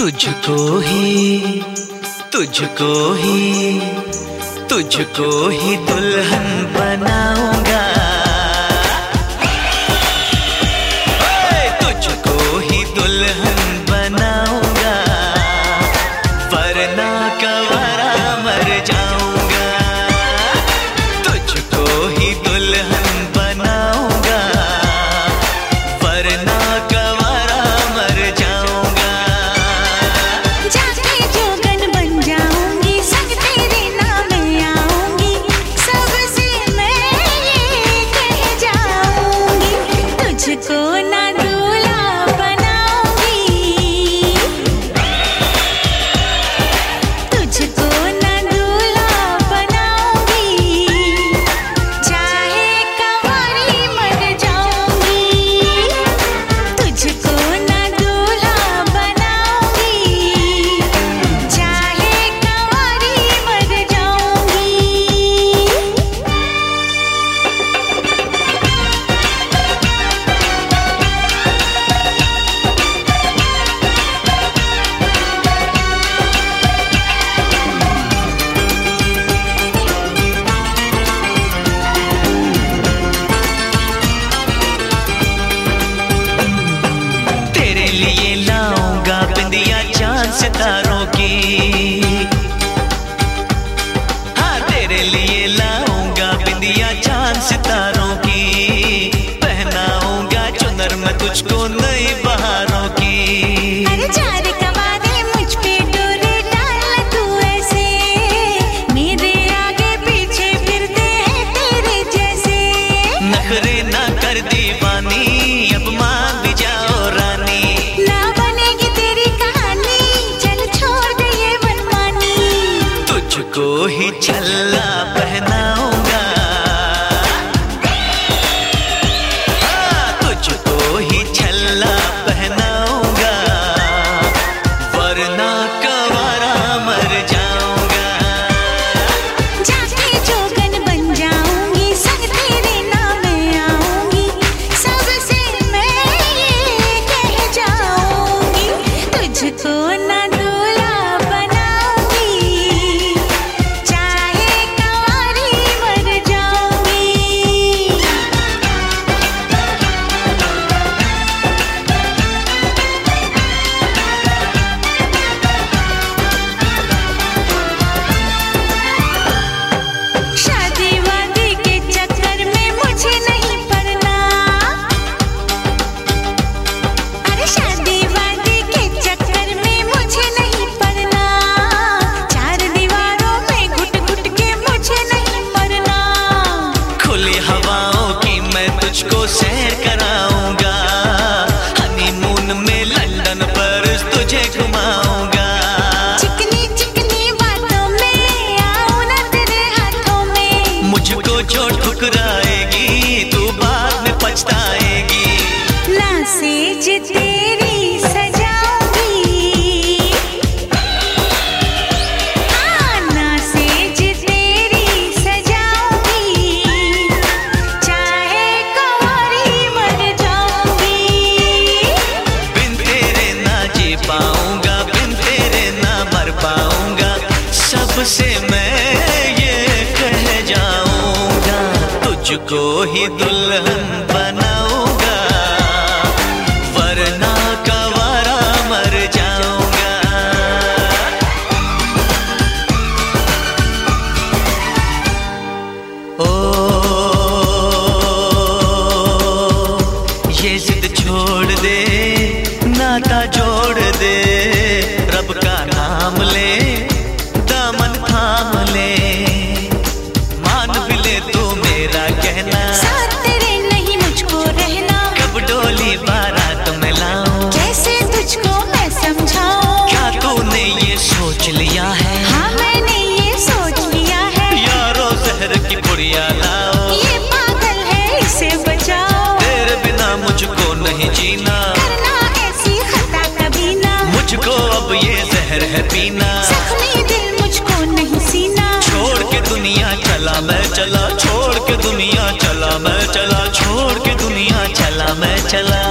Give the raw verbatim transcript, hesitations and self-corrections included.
तुझको ही तुझको ही तुझको ही दुल्हन बनाऊंगा, तुझको ही दुल्हन बनाऊंगा, वरना कवारा मर जाऊंगा। तुझको ही दुल्हन बनाऊंगा, वरना कवारा मर जाऊंगा। जाके जोगन बन जाऊंगी, संग तेरे नाम आऊंगी, सबसे मैं ये कह जाऊंगी, तुझको ना दूल्हा बनाऊंगी, तुझको ना दूल्हा बनाऊंगी, चाहे कंवारी मर जाऊंगी, तुझको ना दूल्हा बनाऊंगी, चाहे कंवारी मर जाऊंगी। तेरे लिए लाऊंगा बिंदिया चांद सितारों की, हाँ तेरे लिए लाऊंगा बिंदिया चांद सितारों की, पहनाऊंगा चुनर मैं तुझको नई बहारों की। अरे चार कवारे मुझ पे डोरे डाल तू ऐसे, मेरे आगे पीछे फिरते हैं तेरे जैसे, नखरे ना कर दीवानी, अब मान भी जाओ रानी, ना बनेगी तेरी कहानी, चल छोड़ दे ये मनमानी, तुझको ही छल्ला पहनाऊंगा, हाँ, तुझको ही छल्ला पहनाऊंगा, वरना कवारा मर जाऊंगा। जाके जोगन बन जाऊंगी, संग तेरे नाम आऊंगी, सबसे मैं ये कह जाऊंगी, तुझको ना दूल्हा बनाऊंगी, चाहे कंवारी मर जाऊंगी। शादी वादी के चक्कर में मुझे नहीं पड़ना, अरे शादी वादी के चक्कर में मुझे नहीं पड़ना, चार दीवारों में घुट घुट के मुझे नहीं मरना, खुली हवाओं की मैं तुझको सैर कराऊंगा, हनीमून में लंदन पर तुझे घुमाऊंगा, चिकनी चिकनी बातों में आऊं ना तेरे हाथों में, मुझको जो ठुकराएगी तू बाद में पछताएगी, ना सेज तेरी सजाऊंगी, हाँ ना सेज तेरी सजाऊंगी, चाहे कंवारी मर जाऊंगी, बिन तेरे ना जी पाऊंगा, बिन तेरे ना मर पाऊंगा, सबसे मैं ये कह जाऊंगा, तुझको ही दुल्हन बनाऊंगा, वरना कवारा मर जाऊंगा। ओ ये जिद छोड़ दे, नाता जोड़ दे, रब का नाम ले, दामन थाम ले, मान भी ले तू मेरा कहना, साथ तेरे नहीं मुझको रहना, कब डोली बारात में लाऊं, कैसे तुझको मैं समझाऊं, क्या तूने ये सोच लिया है, हाँ मैंने ये सोच लिया है, यारो जहर की पुड़िया लाओ, ये पागल है इसे बचाओ, तेरे बिना मुझको नहीं जीना, करना ऐसी खता कभी ना, मुझको अब ये जहर है पीना, जख्मी दिल मुझको नहीं सीना, छोड़ के दुनिया चला मैं चला, छोड़ के दुनिया चला मैं चला, छोड़ के दुनिया चला मैं चला।